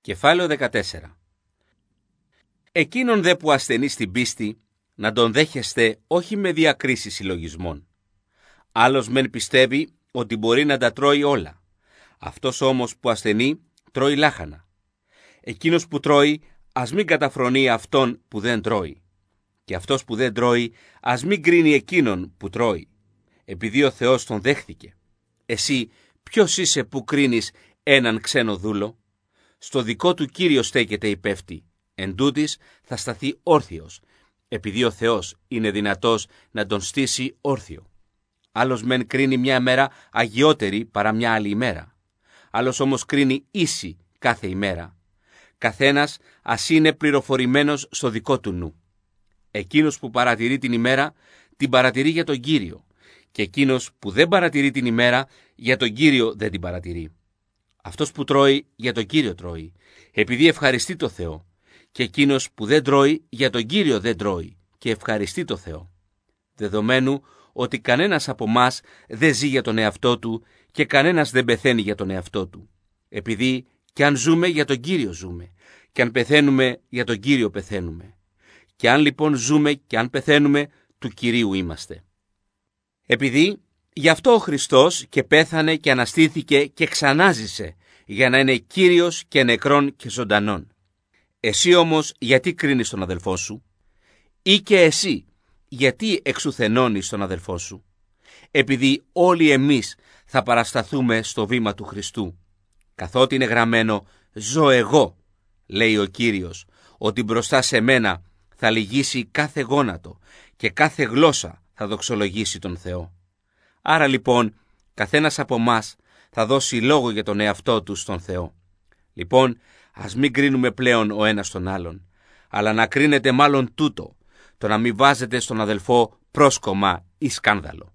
Κεφάλαιο 14. Εκείνον δε που ασθενεί στην πίστη, να τον δέχεστε όχι με διακρίσεις συλλογισμών. Άλλος μεν πιστεύει ότι μπορεί να τα τρώει όλα. Αυτός όμως που ασθενεί τρώει λάχανα. Εκείνος που τρώει ας μην καταφρονεί αυτόν που δεν τρώει. Και αυτός που δεν τρώει ας μην κρίνει εκείνον που τρώει, επειδή ο Θεός τον δέχθηκε. Εσύ ποιος είσαι που κρίνεις έναν ξένο δούλο? Στο δικό του Κύριο στέκεται η πέφτη. Εν τούτοις θα σταθεί όρθιος, επειδή ο Θεός είναι δυνατός να τον στήσει όρθιο. Άλλος μεν κρίνει μια μέρα αγιότερη παρά μια άλλη ημέρα. Άλλος όμως κρίνει ίση κάθε ημέρα. Καθένας ας είναι πληροφορημένος στο δικό του νου. Εκείνος που παρατηρεί την ημέρα, την παρατηρεί για τον Κύριο, και εκείνος που δεν παρατηρεί την ημέρα, για τον Κύριο δεν την παρατηρεί. Αυτός που τρώει, για τον Κύριο τρώει, επειδή ευχαριστεί το Θεό, και εκείνος που δεν τρώει, για τον Κύριο δεν τρώει, και ευχαριστεί το Θεό. Δεδομένου ότι κανένας από μας δεν ζει για τον εαυτό του και κανένας δεν πεθαίνει για τον εαυτό του. Επειδή κι αν ζούμε, για τον Κύριο ζούμε, κι αν πεθαίνουμε, για τον Κύριο πεθαίνουμε. Και αν λοιπόν ζούμε και αν πεθαίνουμε, του Κυρίου είμαστε. Επειδή γι' αυτό ο Χριστός και πέθανε και αναστήθηκε και ξανάζησε, για να είναι Κύριος και νεκρών και ζωντανών. Εσύ όμως γιατί κρίνεις τον αδελφό σου? Ή και εσύ γιατί εξουθενώνεις τον αδελφό σου? Επειδή όλοι εμείς θα παρασταθούμε στο βήμα του Χριστού. Καθότι είναι γραμμένο «Ζω εγώ», λέει ο Κύριος, ότι μπροστά σε μένα θα λυγίσει κάθε γόνατο και κάθε γλώσσα θα δοξολογήσει τον Θεό. Άρα λοιπόν καθένας από μας θα δώσει λόγο για τον εαυτό του στον Θεό. Λοιπόν, ας μην κρίνουμε πλέον ο ένας τον άλλον, αλλά να κρίνετε μάλλον τούτο, το να μην βάζετε στον αδελφό πρόσκομα ή σκάνδαλο.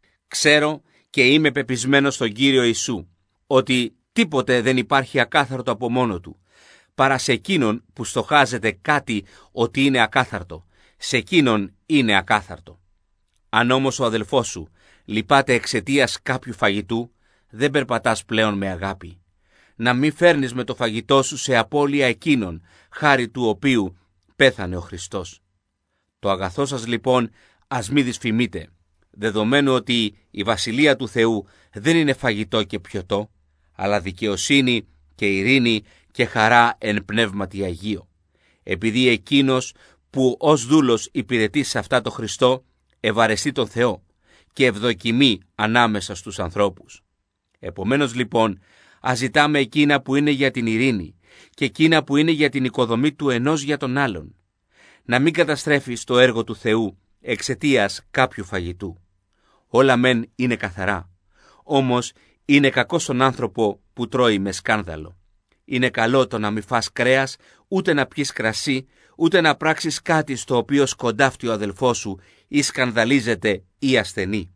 Ξέρω και είμαι πεπισμένος στον Κύριο Ιησού, ότι τίποτε δεν υπάρχει ακάθαρτο από μόνο του, παρά σε εκείνον που στοχάζεται κάτι ότι είναι ακάθαρτο, σε εκείνον είναι ακάθαρτο. Αν όμως ο αδελφός σου λυπάται εξαιτίας κάποιου φαγητού, δεν περπατάς πλέον με αγάπη. Να μην φέρνεις με το φαγητό σου σε απώλεια εκείνον, χάρη του οποίου πέθανε ο Χριστός. Το αγαθό σας λοιπόν ας μη δυσφημείτε, δεδομένου ότι η Βασιλεία του Θεού δεν είναι φαγητό και πιωτό, αλλά δικαιοσύνη και ειρήνη και χαρά εν πνεύματι Αγίο. Επειδή εκείνος που ως δούλος υπηρετεί σε αυτά το Χριστό, ευαρεστεί τον Θεό και ευδοκιμεί ανάμεσα στους ανθρώπους. Επομένως λοιπόν, ας ζητάμε εκείνα που είναι για την ειρήνη και εκείνα που είναι για την οικοδομή του ενός για τον άλλον. Να μην καταστρέφεις το έργο του Θεού εξαιτίας κάποιου φαγητού. Όλα μεν είναι καθαρά, όμως είναι κακό στον άνθρωπο που τρώει με σκάνδαλο. Είναι καλό το να μην φας κρέας, ούτε να πιεις κρασί, ούτε να πράξεις κάτι στο οποίο σκοντάφτει ο αδελφός σου ή σκανδαλίζεται ή ασθενεί.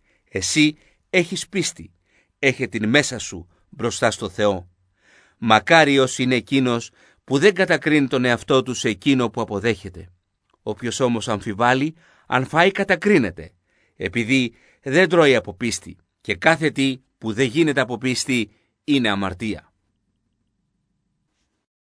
Εσύ έχεις πίστη, έχε την μέσα σου μπροστά στο Θεό. Μακάριος είναι εκείνος που δεν κατακρίνει τον εαυτό του σε εκείνο που αποδέχεται. Όποιος όμως αμφιβάλλει, αν φάει κατακρίνεται, επειδή δεν τρώει από πίστη, και κάθε τι που δεν γίνεται από πίστη είναι αμαρτία.